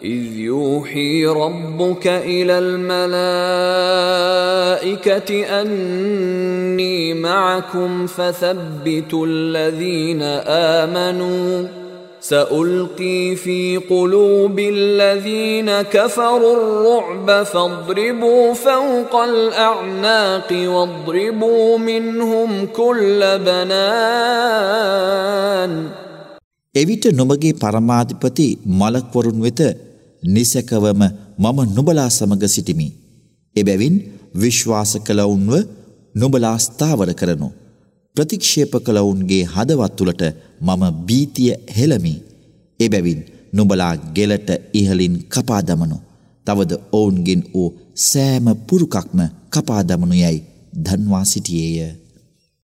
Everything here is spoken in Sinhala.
إذ يوحي ربك إلى الملائكة أني معكم فثبتوا الذين آمنوا سألقي في قلوب الذين كفروا الرعب فاضربوا فوق الأعناق واضربوا منهم كل بنان. එවිට නුඹගේ පරමාධිපති මලක්වරුන් වෙත නිසකවම මම නුඹලා සමග සිටිමි. එබැවින් විශ්වාස කළවුන්ව නුඹලා ස්ථාවර කරනු. ප්‍රතික්ෂේප කළවුන්ගේ හදවත් තුළට මම භීතිය හෙළමි. එබැවින් නුඹලා ගෙලට ඉහලින් කපා දමනු. තවද ඔවුන්ගෙන් වූ සෑම පුරුකක්ම කපා දමනු යයි දන්වා සිටියේය.